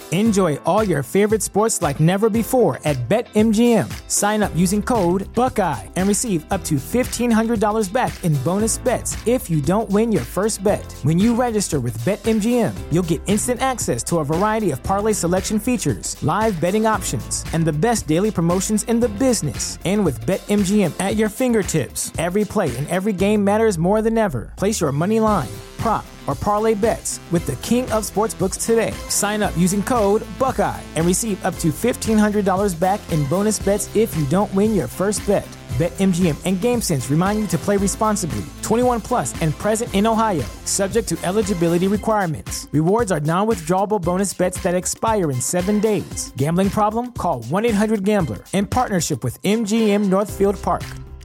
Enjoy all your favorite sports like never before at BetMGM. Sign up using code Buckeye and receive up to $1,500 back in bonus bets if you don't win your first bet. When you register with BetMGM, you'll get instant access to a variety of parlay selection features, live betting options, and the best daily promotions in the business. And with BetMGM at your fingertips, every play and every game matters more than ever. Place your money line, prop, or parlay bets with the king of sportsbooks today. Sign up using code Buckeye and receive up to $1,500 back in bonus bets if you don't win your first bet. BetMGM and GameSense remind you to play responsibly. 21 plus and present in Ohio, subject to eligibility requirements. Rewards are non-withdrawable bonus bets that expire in 7 days. Gambling problem? Call 1-800-GAMBLER. In partnership with MGM Northfield Park.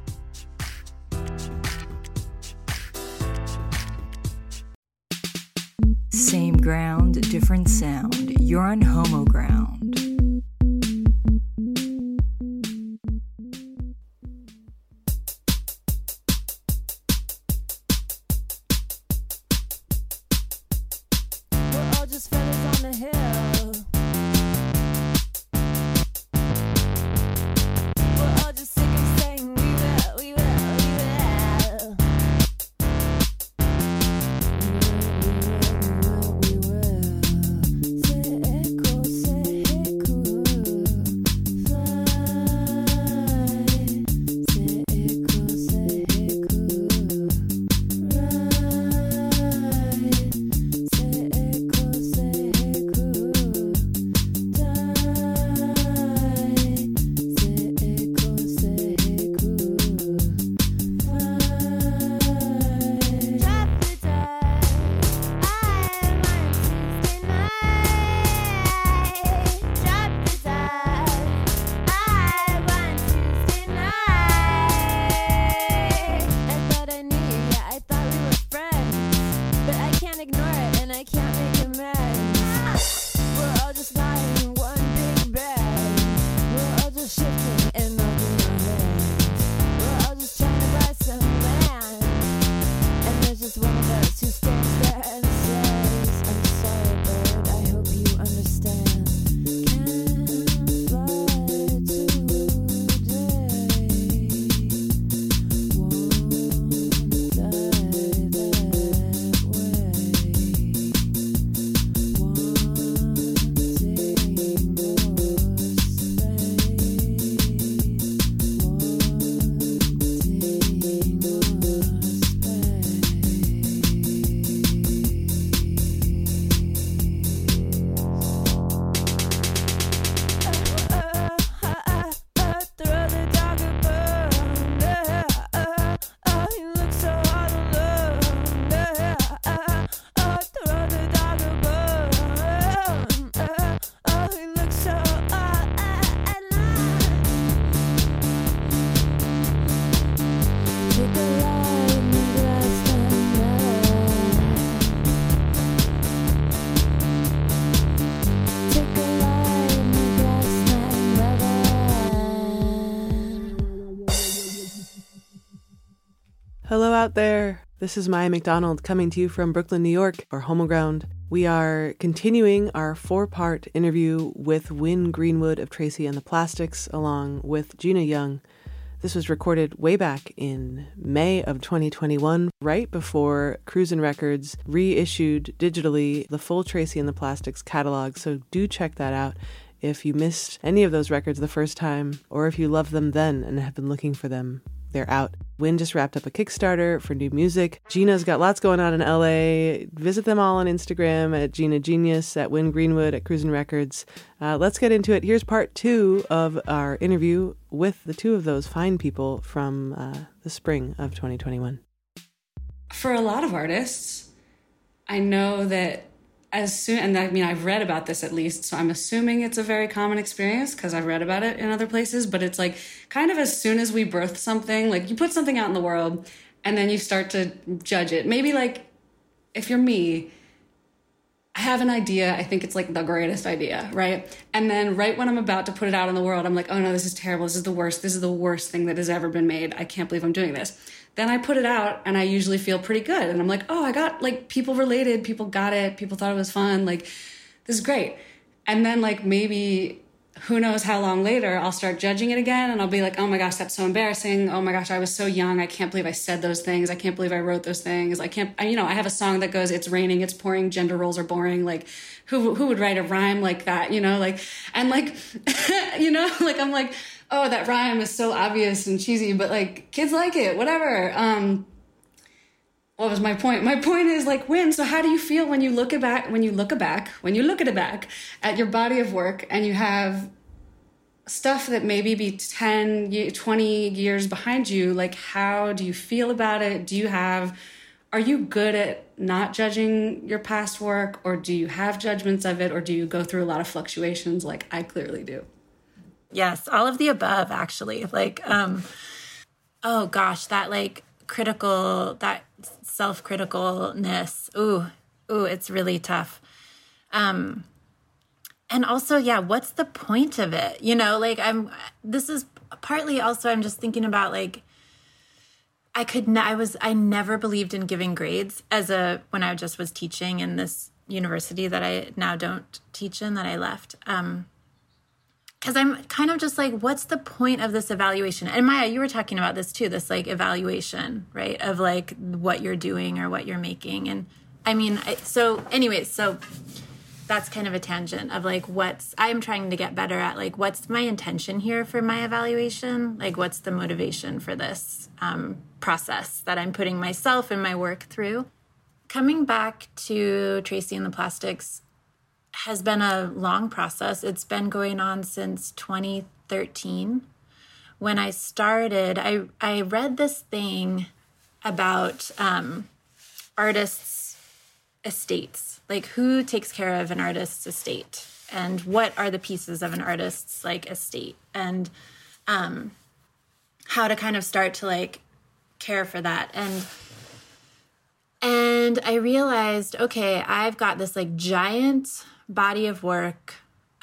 Same ground, different sound. You're on Homo Ground. We're all just fellas on the hill. We're all just sick of saying we will, we will, we will. Hello out there. This is Maya McDonald coming to you from Brooklyn, New York for Homo Ground. We are continuing our 4-part interview with Win Greenwood of Tracy and the Plastics along with Gina Young. This was recorded way back in May of 2021, right before Cruisin' Records reissued digitally the full Tracy and the Plastics catalog, so do check that out if you missed any of those records the first time, or if you loved them then and have been looking for them. They're out. Win just wrapped up a Kickstarter for new music. Gina's got lots going on in LA. Visit them all on Instagram at Gina Genius, at Win Greenwood, at Cruisin' Records. Let's get into it. Here's part 2 of our interview with the two of those fine people from the spring of 2021. For a lot of artists, I know that as soon, and I mean, I've read about this at least, so I'm assuming it's a very common experience because I've read about it in other places, but it's like kind of as soon as we birth something, like you put something out in the world and then you start to judge it. Maybe like if you're me, I have an idea. I think it's like the greatest idea, right? And then right when I'm about to put it out in the world, I'm like, oh no, this is terrible. This is the worst. This is the worst thing that has ever been made. I can't believe I'm doing this. Then I put it out and I usually feel pretty good. And I'm like, oh, I got like people related, people got it, people thought it was fun. Like, this is great. And then like maybe who knows how long later I'll start judging it again, and I'll be like, oh my gosh, that's so embarrassing. Oh my gosh, I was so young. I can't believe I said those things. I can't believe I wrote those things. I have a song that goes, it's raining, it's pouring, gender roles are boring. Like who would write a rhyme like that? And like, I'm like, oh, that rhyme is so obvious and cheesy, but like kids like it, whatever. What was my point? My point is like, Win, so how do you feel when you look at it back at your body of work and you have stuff that maybe be 10, 20 years behind you? Like, how do you feel about it? Are you good at not judging your past work, or do you have judgments of it, or do you go through a lot of fluctuations like I clearly do? Yes, all of the above, actually. Like, oh gosh, that like that self-criticalness. Ooh, it's really tough. And also, yeah, what's the point of it? This is partly also, I'm just thinking about like, I never believed in giving grades when I just was teaching in this university that I now don't teach in, that I left. Because I'm kind of just like, what's the point of this evaluation? And Maya, you were talking about this too, this like evaluation, right? Of like what you're doing or what you're making. And I mean, so that's kind of a tangent of like I'm trying to get better at like, what's my intention here for my evaluation? Like, what's the motivation for this process that I'm putting myself and my work through? Coming back to Tracy and the Plastics has been a long process. It's been going on since 2013. When I started, I read this thing about artists' estates, like who takes care of an artist's estate and what are the pieces of an artist's like estate, and how to kind of start to like care for that. And I realized, okay, I've got this like giant body of work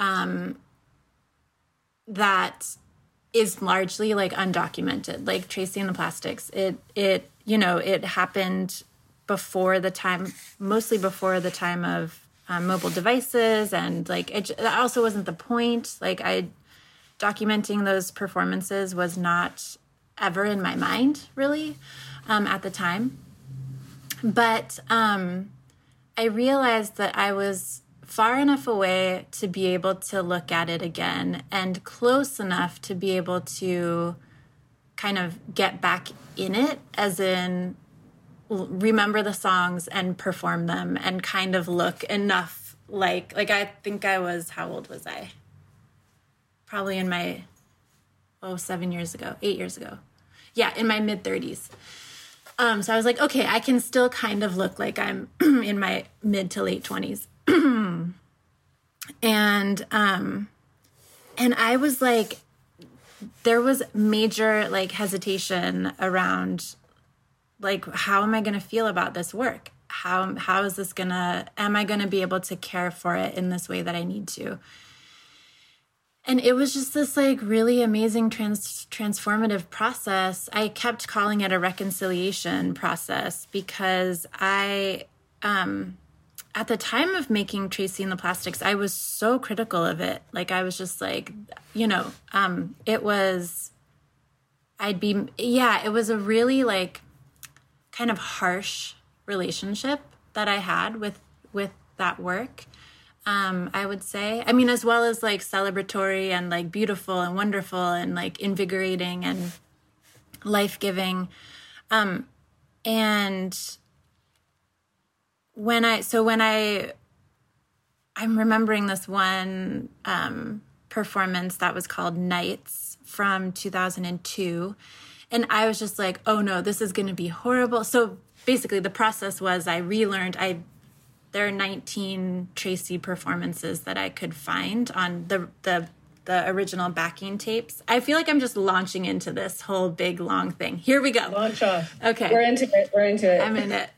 that is largely like undocumented. Like Tracy and the Plastics, it happened mostly before the time of mobile devices, and like that also wasn't the point. Like documenting those performances was not ever in my mind really at the time. But I realized that I was far enough away to be able to look at it again, and close enough to be able to kind of get back in it, as in remember the songs and perform them and kind of look enough like I think I was, how old was I? Probably in my, 8 years ago. Yeah, in my mid-30s. So I was like, okay, I can still kind of look like I'm in my mid to late 20s. And I was like, there was major like hesitation around like, how am I going to feel about this work? How is this am I going to be able to care for it in this way that I need to? And it was just this like really amazing transformative process. I kept calling it a reconciliation process because at the time of making Tracy and the Plastics, I was so critical of it. Like I was just like, it was a really like kind of harsh relationship that I had with that work. I would say, I mean, as well as like celebratory and like beautiful and wonderful and like invigorating and life-giving. And I'm remembering this one performance that was called Nights from 2002. And I was just like, oh no, this is going to be horrible. So basically the process was I relearned, there are 19 Tracy performances that I could find on the original backing tapes. I feel like I'm just launching into this whole big long thing. Here we go. Launch off. Okay. We're into it. I'm in it.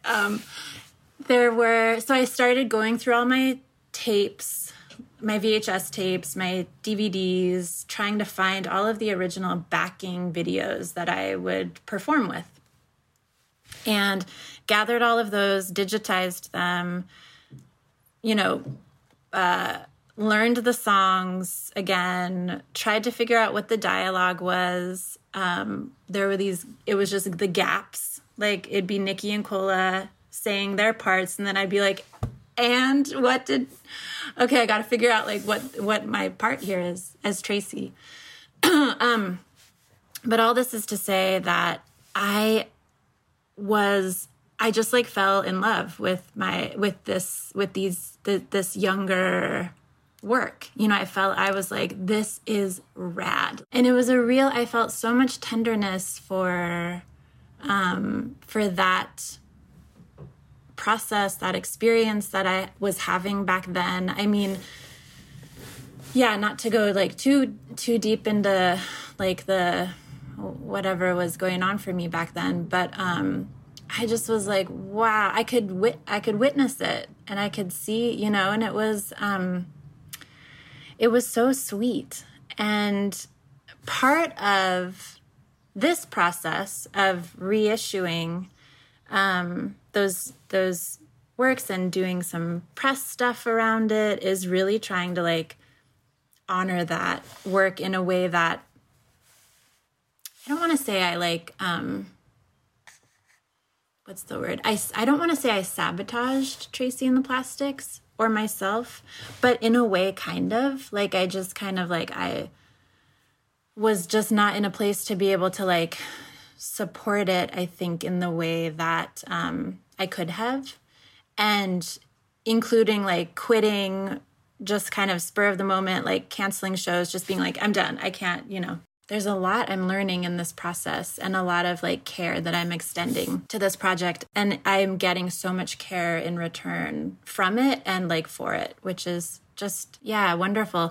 So I started going through all my tapes, my VHS tapes, my DVDs, trying to find all of the original backing videos that I would perform with. And gathered all of those, digitized them, learned the songs again, tried to figure out what the dialogue was. There were it was just the gaps. Like, it'd be Nikki and Kola saying their parts, and then I'd be like, and okay, I got to figure out like what my part here is as Tracy. But all this is to say that I just like fell in love with this younger work. You know, I was like, this is rad. And it was I felt so much tenderness for that process, that experience that I was having back then. I mean, yeah, not to go like too deep into like the whatever was going on for me back then, but I just was like, wow, I could witness it, and I could see, you know, and it was so sweet. And part of this process of reissuing those works and doing some press stuff around it is really trying to like honor that work in a way that I don't want to say I like what's the word? I don't want to say I sabotaged Tracy and the Plastics or myself, but in a way kind of like I just kind of like I was just not in a place to be able to like support it, I think, in the way that I could have, and including like quitting, just kind of spur of the moment, like canceling shows, just being like, I'm done. I can't, you know. There's a lot I'm learning in this process and a lot of like care that I'm extending to this project. And I'm getting so much care in return from it and like for it, which is just, yeah, wonderful.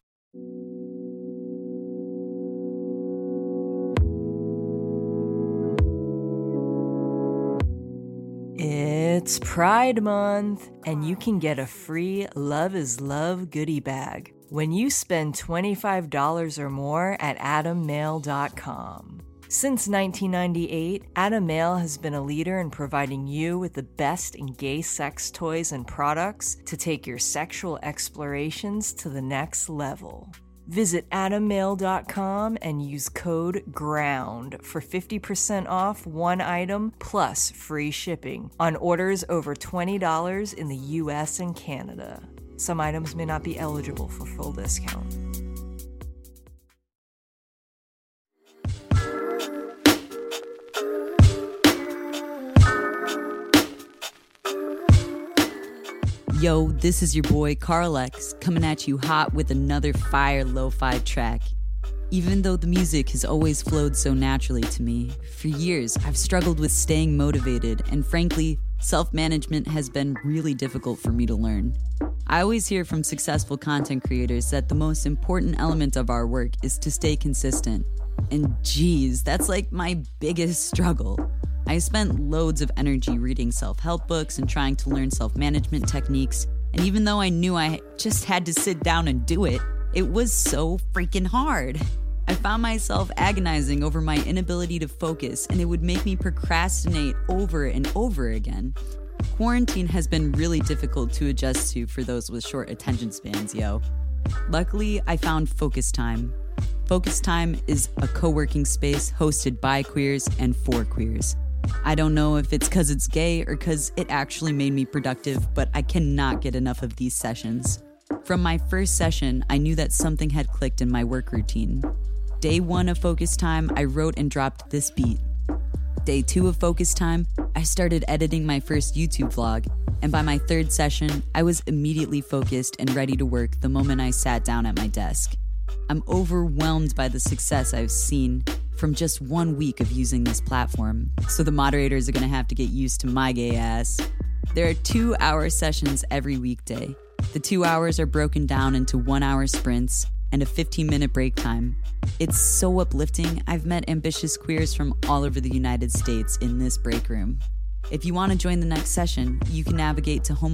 It's Pride Month, and you can get a free Love is Love goodie bag when you spend $25 or more at AdamMail.com. Since 1998, Adam Mail has been a leader in providing you with the best in gay sex toys and products to take your sexual explorations to the next level. Visit AdamMail.com and use code GROUND for 50% off one item plus free shipping on orders over $20 in the US and Canada. Some items may not be eligible for full discount. Yo, this is your boy Carl X coming at you hot with another fire lo-fi track. Even though the music has always flowed so naturally to me, for years I've struggled with staying motivated, and frankly, self-management has been really difficult for me to learn. I always hear from successful content creators that the most important element of our work is to stay consistent. And geez, that's like my biggest struggle. I spent loads of energy reading self-help books and trying to learn self-management techniques, and even though I knew I just had to sit down and do it, it was so freaking hard. I found myself agonizing over my inability to focus, and it would make me procrastinate over and over again. Quarantine has been really difficult to adjust to for those with short attention spans, yo. Luckily, I found Focus Time. Focus Time is a co-working space hosted by queers and for queers. I don't know if it's because it's gay or because it actually made me productive, but I cannot get enough of these sessions. From my first session, I knew that something had clicked in my work routine. Day 1 of Focus Time, I wrote and dropped this beat. Day 2 of Focus Time, I started editing my first YouTube vlog, and by my 3rd session, I was immediately focused and ready to work the moment I sat down at my desk. I'm overwhelmed by the success I've seen from just 1 week of using this platform, so the moderators are gonna have to get used to my gay ass. There are 2-hour sessions every weekday. The 2 hours are broken down into 1-hour sprints and a 15-minute break time. It's so uplifting. I've met ambitious queers from all over the United States in this break room. If you want to join the next session, you can navigate to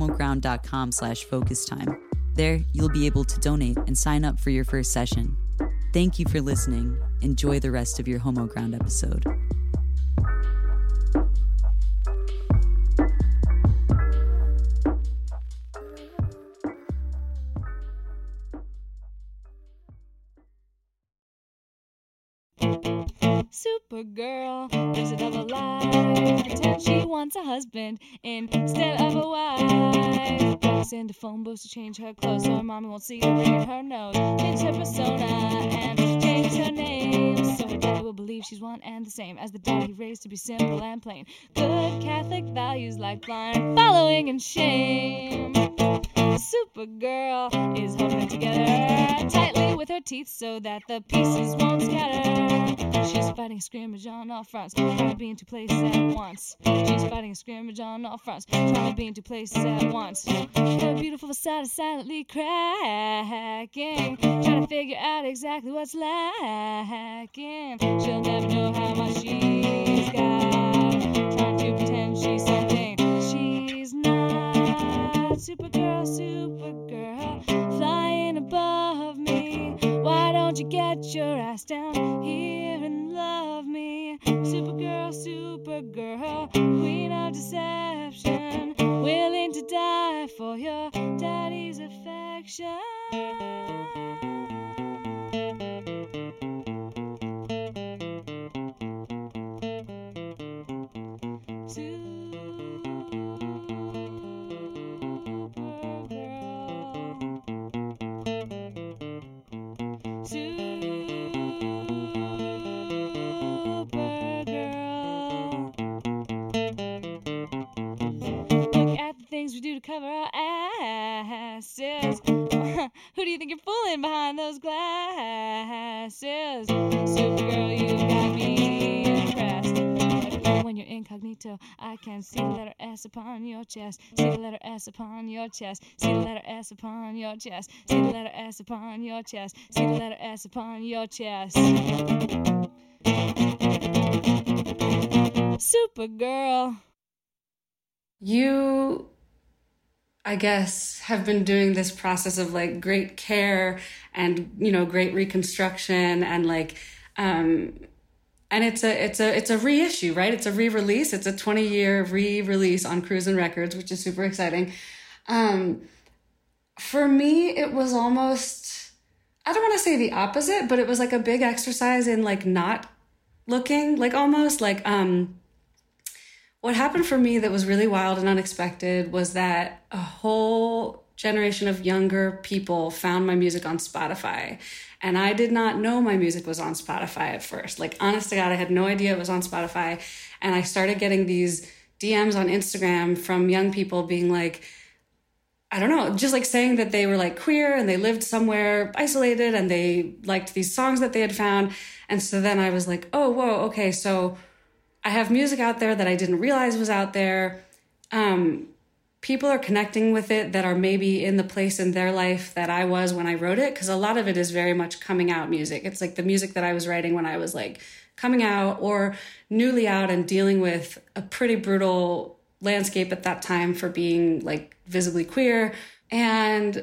homoground.com/focustime. There, you'll be able to donate and sign up for your first session. Thank you for listening. Enjoy the rest of your Homo Ground episode. Supergirl lives a double life. Pretend she wants a husband instead of a wife. Walks into phone booths to change her clothes so her mommy won't see her ring her nose. Changes her persona and changes her name so her daddy will believe she's one and the same as the dad he raised to be simple and plain. Good Catholic values like blind following and shame. Supergirl is holding it together tightly with her teeth so that the pieces won't scatter. She's fighting a scrimmage on all fronts, trying to be in two places at once. She's fighting a scrimmage on all fronts, trying to be in two places at once. Her beautiful facade is silently cracking, trying to figure out exactly what's lacking. She'll never know how much she's got, trying to pretend she's something she's not. Supergirl, Supergirl, flying above me. Why don't you get your ass down here and love me? Supergirl, Supergirl, queen of deception, willing to die for your daddy's affection. Cover our asses. Who do you think you're fooling behind those glasses? Supergirl, you got me impressed. Even when you're incognito, I can see the letter S upon your chest. See the letter S upon your chest. See the letter S upon your chest. See the letter S upon your chest. See the letter S upon your chest. Supergirl. You, I guess, have been doing this process of like great care and, you know, great reconstruction and like, and it's a reissue, right? It's a re-release. It's a 20-year re-release on Cruisin' Records, which is super exciting. For me, it was almost, I don't want to say the opposite, but it was like a big exercise in like not looking, like almost like, what happened for me that was really wild and unexpected was that a whole generation of younger people found my music on Spotify. And I did not know my music was on Spotify at first. Like, honest to God, I had no idea it was on Spotify. And I started getting these DMs on Instagram from young people being like, I don't know, just like saying that they were like queer and they lived somewhere isolated and they liked these songs that they had found. And so then I was like, oh, whoa, okay, so I have music out there that I didn't realize was out there. People are connecting with it that are maybe in the place in their life that I was when I wrote it, because a lot of it is very much coming out music. It's like the music that I was writing when I was like coming out or newly out and dealing with a pretty brutal landscape at that time for being like visibly queer. And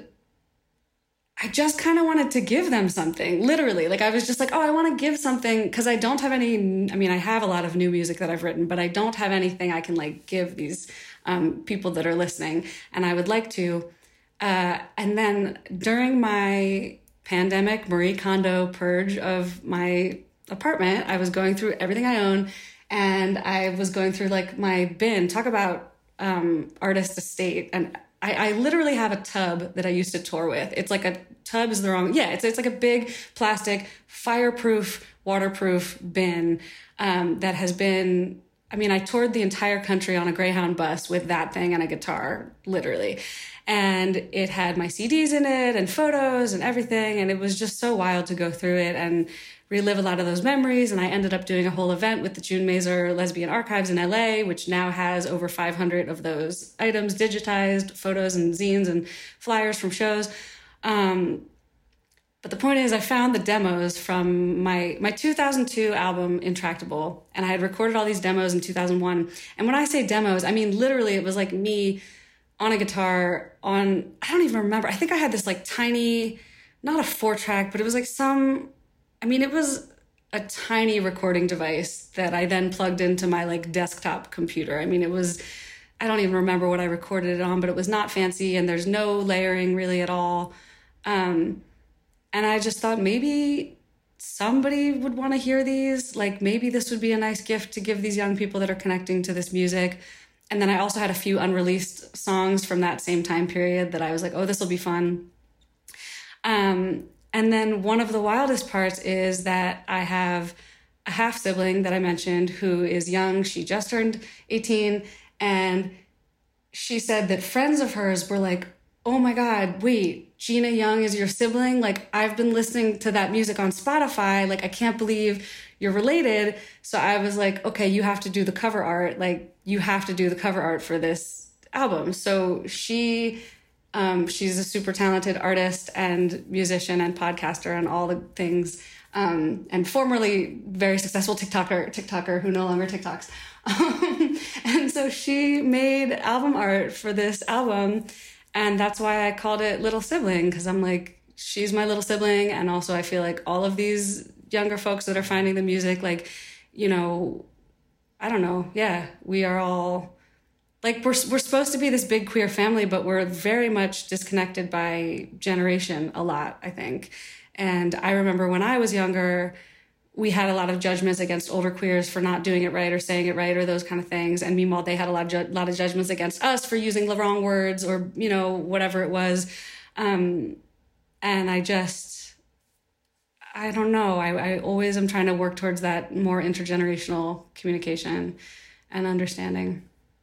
I just kind of wanted to give them something, literally. Like I was just like, oh, I want to give something because I don't have any, I mean, I have a lot of new music that I've written, but I don't have anything I can like give these people that are listening. And I would like to. And then during my pandemic Marie Kondo purge of my apartment, I was going through everything I own and I was going through like my bin, talk about artist estate. And I literally have a tub that I used to tour with. It's like a tub is the wrong. Yeah, it's like a big plastic, fireproof, waterproof bin that has been, I mean, I toured the entire country on a Greyhound bus with that thing and a guitar, literally. And it had my CDs in it and photos and everything. And it was just so wild to go through it and relive a lot of those memories. And I ended up doing a whole event with the June Mazer Lesbian Archives in LA, which now has over 500 of those items digitized, photos and zines and flyers from shows. But the point is I found the demos from my 2002 album, Intractable, and I had recorded all these demos in 2001. And when I say demos, I mean, literally it was like me on a guitar on, I don't even remember. I think I had this like tiny, not a 4-track, but it was like it was a tiny recording device that I then plugged into my like desktop computer. I mean, it was, I don't even remember what I recorded it on, but it was not fancy and there's no layering really at all. And I just thought maybe somebody would want to hear these. Like, maybe this would be a nice gift to give these young people that are connecting to this music. And then I also had a few unreleased songs from that same time period that I was like, oh, this will be fun. And then one of the wildest parts is that I have a half sibling that I mentioned who is young. She just turned 18. And she said that friends of hers were like, oh my God, wait, Gina Young is your sibling? Like, I've been listening to that music on Spotify. Like, I can't believe you're related. So I was like, okay, you have to do the cover art. Like, you have to do the cover art for this album. So she's a super talented artist and musician and podcaster and all the things. And formerly very successful TikToker who no longer TikToks. And so she made album art for this album. And that's why I called it Little Sibling, because I'm like, she's my little sibling. And also I feel like all of these younger folks that are finding the music, like, you know, I don't know. Yeah, we are all like, we're supposed to be this big queer family, but we're very much disconnected by generation a lot, I think. And I remember when I was younger, we had a lot of judgments against older queers for not doing it right or saying it right or those kind of things. And meanwhile, they had a lot of judgments against us for using the wrong words or, you know, whatever it was. And I don't know. I always am trying to work towards that more intergenerational communication and understanding.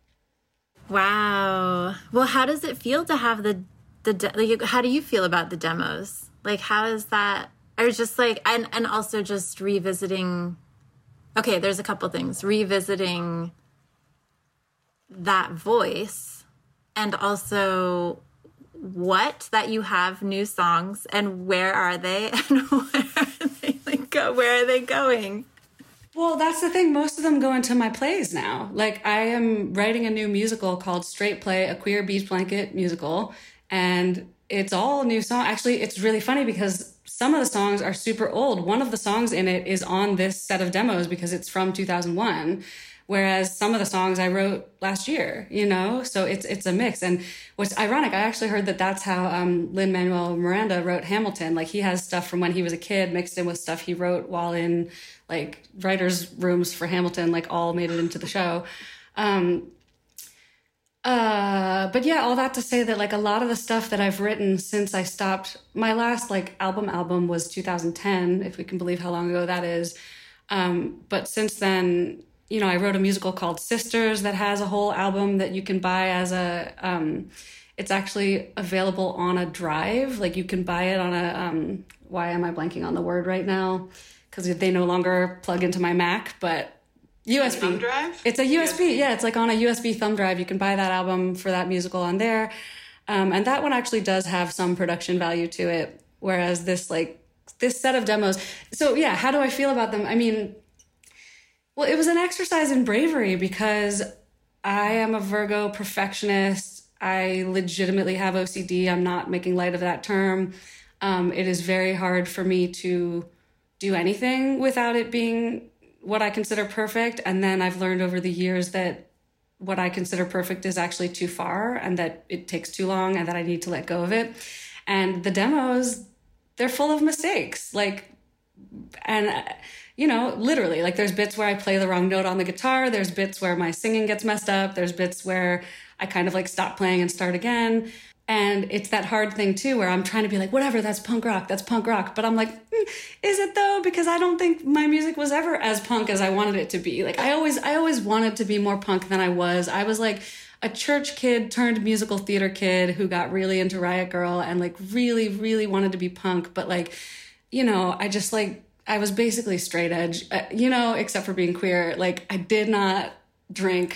Wow. Well, how does it feel to have like, how do you feel about the demos? Like, how is that? I was just like, and also just revisiting, okay, there's a couple things. Revisiting that voice, and also that you have new songs, and where are they, and where are they going? Well, that's the thing. Most of them go into my plays now. Like, I am writing a new musical called Straight Play, a queer beach blanket musical, and it's all new songs. Actually, it's really funny because some of the songs are super old. One of the songs in it is on this set of demos because it's from 2001, whereas some of the songs I wrote last year, you know? So it's a mix. And what's ironic, I actually heard that that's how Lin-Manuel Miranda wrote Hamilton. Like, he has stuff from when he was a kid mixed in with stuff he wrote while in, like, writers' rooms for Hamilton, like, all made it into the show. But yeah, all that to say that, like, a lot of the stuff that I've written since I stopped, my last, like, album was 2010, if we can believe how long ago that is. But since then, you know, I wrote a musical called Sisters that has a whole album that you can buy as it's actually available on a drive. Like, you can buy it on a, why am I blanking on the word right now? Because they no longer plug into my Mac, but USB. Thumb drive? It's a USB. Yeah, it's like on a USB thumb drive. You can buy that album for that musical on there. And that one actually does have some production value to it. Whereas this set of demos. So yeah, how do I feel about them? I mean, well, it was an exercise in bravery because I am a Virgo perfectionist. I legitimately have OCD. I'm not making light of that term. It is very hard for me to do anything without it being what I consider perfect. And then I've learned over the years that what I consider perfect is actually too far and that it takes too long and that I need to let go of it. And the demos, they're full of mistakes. Like, and, you know, literally, like, there's bits where I play the wrong note on the guitar. There's bits where my singing gets messed up. There's bits where I kind of like stop playing and start again. And it's that hard thing too, where I'm trying to be like, whatever, that's punk rock. But I'm like, is it though? Because I don't think my music was ever as punk as I wanted it to be. Like, I always wanted to be more punk than I was. I was like a church kid turned musical theater kid who got really into Riot Grrrl and like really, really wanted to be punk. But like, you know, I was basically straight edge, you know, except for being queer. Like, I did not drink.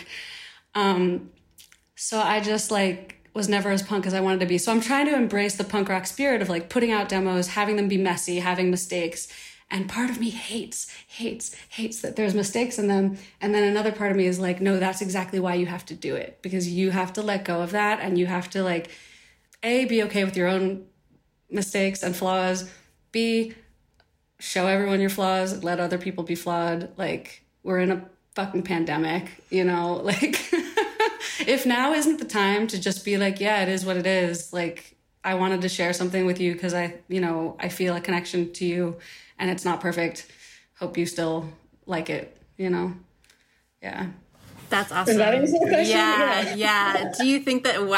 So I just like was never as punk as I wanted to be. So I'm trying to embrace the punk rock spirit of like putting out demos, having them be messy, having mistakes. And part of me hates that there's mistakes in them. And then another part of me is like, no, that's exactly why you have to do it, because you have to let go of that. And you have to like, A, be okay with your own mistakes and flaws. B, show everyone your flaws, let other people be flawed. Like, we're in a fucking pandemic, you know, like if now isn't the time to just be like, yeah, it is what it is. Like, I wanted to share something with you because I feel a connection to you, and it's not perfect. Hope you still like it, Yeah. That's awesome. Is that answer the question? Yeah. Do you think that,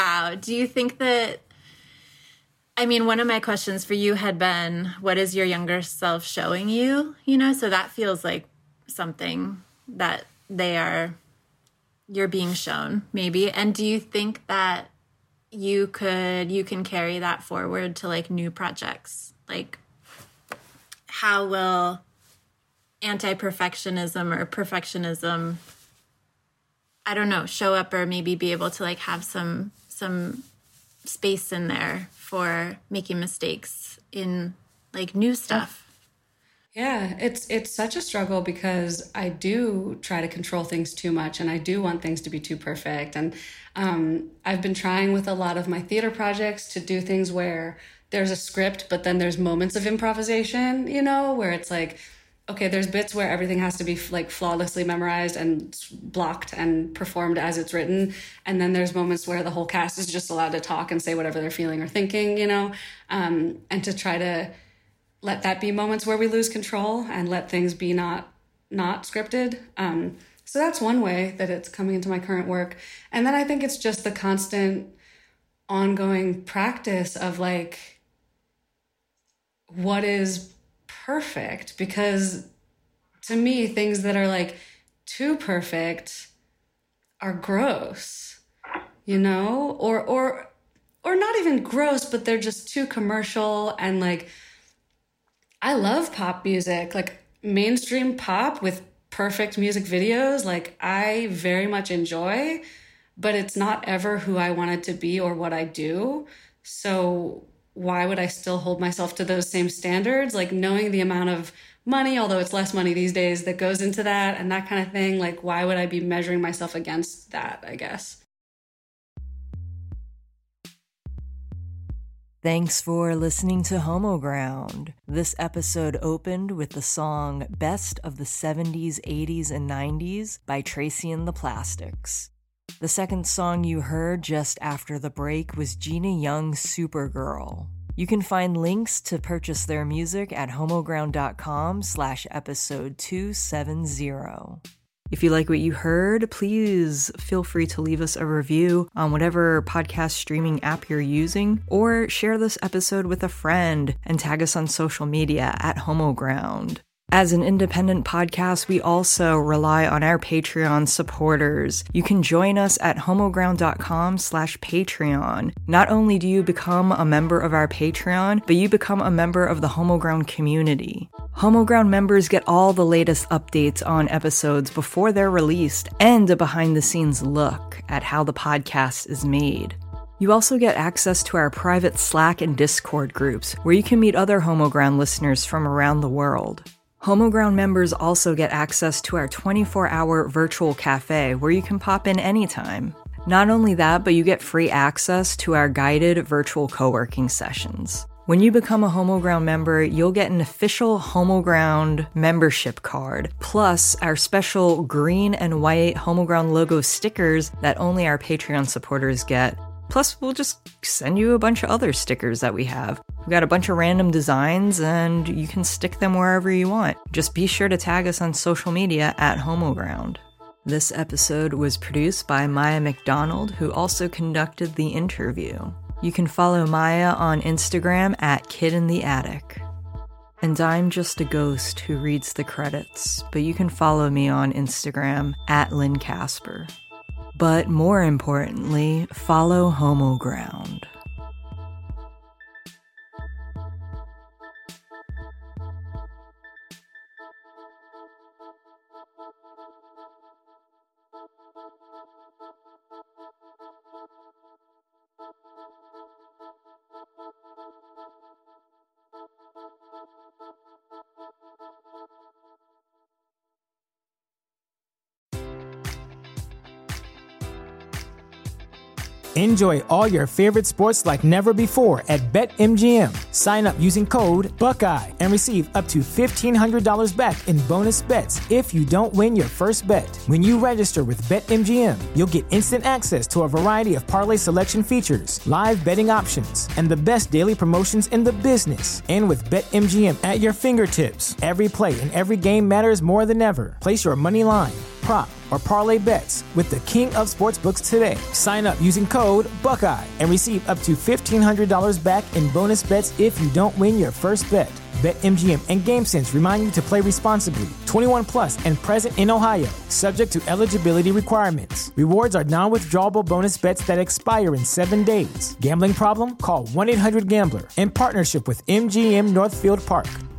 I mean, one of my questions for you had been, what is your younger self showing you? So that feels like something that you're being shown maybe. And do you think that you can carry that forward to like new projects? Like, how will anti-perfectionism or perfectionism, I don't know, show up, or maybe be able to like have some space in there for making mistakes in like new stuff? Yeah, it's such a struggle because I do try to control things too much, and I do want things to be too perfect. And I've been trying with a lot of my theater projects to do things where there's a script, but then there's moments of improvisation, where it's like, okay, there's bits where everything has to be like flawlessly memorized and blocked and performed as it's written. And then there's moments where the whole cast is just allowed to talk and say whatever they're feeling or thinking, and to try to let that be moments where we lose control and let things be not scripted. So that's one way that it's coming into my current work. And then I think it's just the constant ongoing practice of like, what is perfect? Because to me, things that are like too perfect are gross, or not even gross, but they're just too commercial. And like, I love pop music, like mainstream pop with perfect music videos. Like, I very much enjoy, but it's not ever who I wanted to be or what I do. So why would I still hold myself to those same standards? Like, knowing the amount of money, although it's less money these days, that goes into that and that kind of thing. Like, why would I be measuring myself against that, I guess? Thanks for listening to Homo Ground. This episode opened with the song Best of the 70s, 80s, and 90s by Tracy and the Plastics. The second song you heard just after the break was Gina Young's Supergirl. You can find links to purchase their music at homoground.com/episode 270. If you like what you heard, please feel free to leave us a review on whatever podcast streaming app you're using, or share this episode with a friend and tag us on social media at HomoGround. As an independent podcast, we also rely on our Patreon supporters. You can join us at homoground.com/Patreon. Not only do you become a member of our Patreon, but you become a member of the HomoGround community. HomoGround members get all the latest updates on episodes before they're released, and a behind-the-scenes look at how the podcast is made. You also get access to our private Slack and Discord groups, where you can meet other HomoGround listeners from around the world. HomoGround members also get access to our 24-hour virtual cafe, where you can pop in anytime. Not only that, but you get free access to our guided virtual co-working sessions. When you become a HomoGround member, you'll get an official HomoGround membership card, plus our special green and white HomoGround logo stickers that only our Patreon supporters get. Plus, we'll just send you a bunch of other stickers that we have. We've got a bunch of random designs, and you can stick them wherever you want. Just be sure to tag us on social media at HomoGround. This episode was produced by Maya McDonald, who also conducted the interview. You can follow Maya on Instagram at KidInTheAttic. And I'm just a ghost who reads the credits, but you can follow me on Instagram at Lynn Casper. But more importantly, follow HomoGround. Enjoy all your favorite sports like never before at BetMGM. Sign up using code Buckeye and receive up to $1,500 back in bonus bets if you don't win your first bet. When you register with BetMGM, you'll get instant access to a variety of parlay selection features, live betting options, and the best daily promotions in the business. And with BetMGM at your fingertips, every play and every game matters more than ever. Place your money line, prop, or parlay bets with the king of sportsbooks today. Sign up using code Buckeye and receive up to $1,500 back in bonus bets if you don't win your first bet. BetMGM and GameSense remind you to play responsibly. 21 plus and present in Ohio, subject to eligibility requirements. Rewards are non-withdrawable bonus bets that expire in 7 days. Gambling problem? Call 1-800-GAMBLER in partnership with MGM Northfield Park.